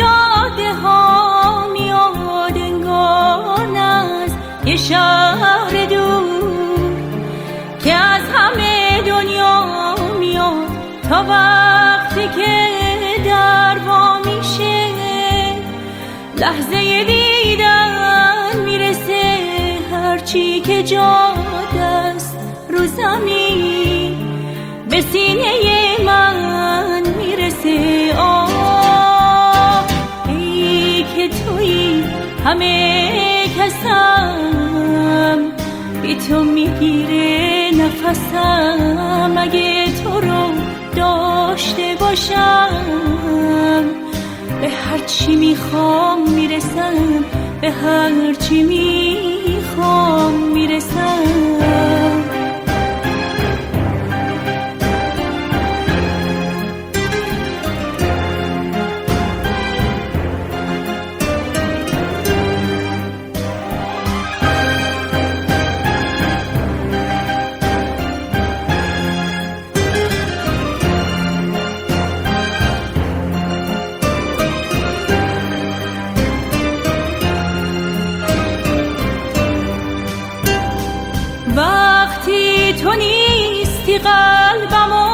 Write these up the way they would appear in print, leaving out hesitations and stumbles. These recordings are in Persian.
جاده ها میاد انگار از یه شهر دور که از همه دنیا میاد تا وقتی که در وا میشه لحظه دیدن میرسه هرچی که جاده است رو زمین به سینه من میرسه. آه ای که تویی همه کسم بی تو میگیره نفسم اگه تو رو داشته باشم به هرچی میخوام میرسم به هرچی میخوام میرسم. وقتی تو نیستی قلبمو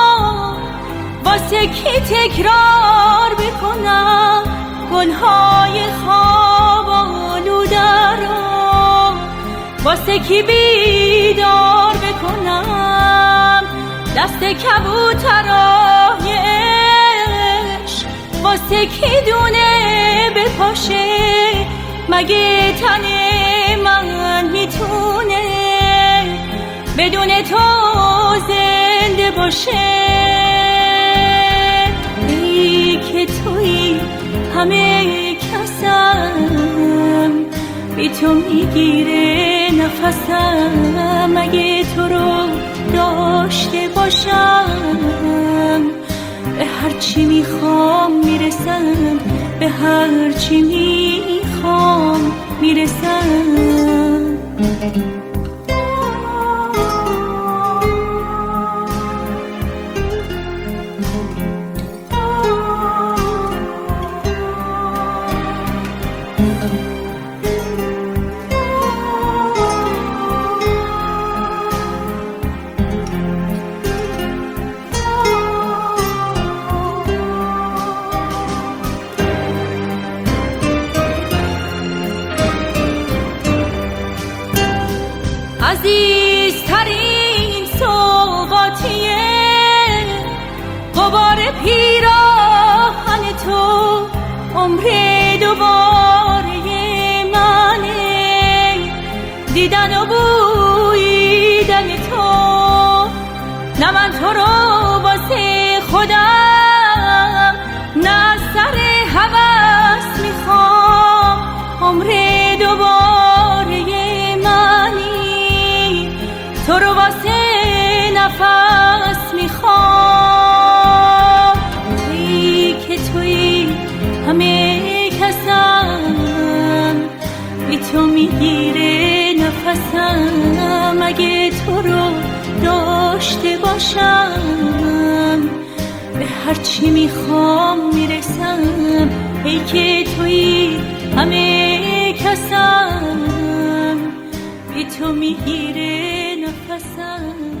واسه کی تکرار بکنم گلهای خواب آلوده رو واسه کی بیدار بکنم دست کبوترای عشق واسه کی دونه بپاشه مگه تن من میتونه بدون تو زنده باشه. ای که تویی همه کسم بی تو میگیره نفسم اگه تو رو داشته باشم به هرچی میخوام میرسم به هرچی میخوام میرسم. عزیزترین سوغاتیه غبار پیراهن تو عمر دوباره منه دیدن و بوییدن تو نه من تو رو واسه خودم نه سر هوس میخوام عمر دوباره تو رو واسه نفس میخوام. ای که تویی همه کسم بی تو میگیره نفسم اگه تو رو داشته باشم به هرچی میخوام میرسم. ای که تویی همه کسم بی تو میگیره نفسم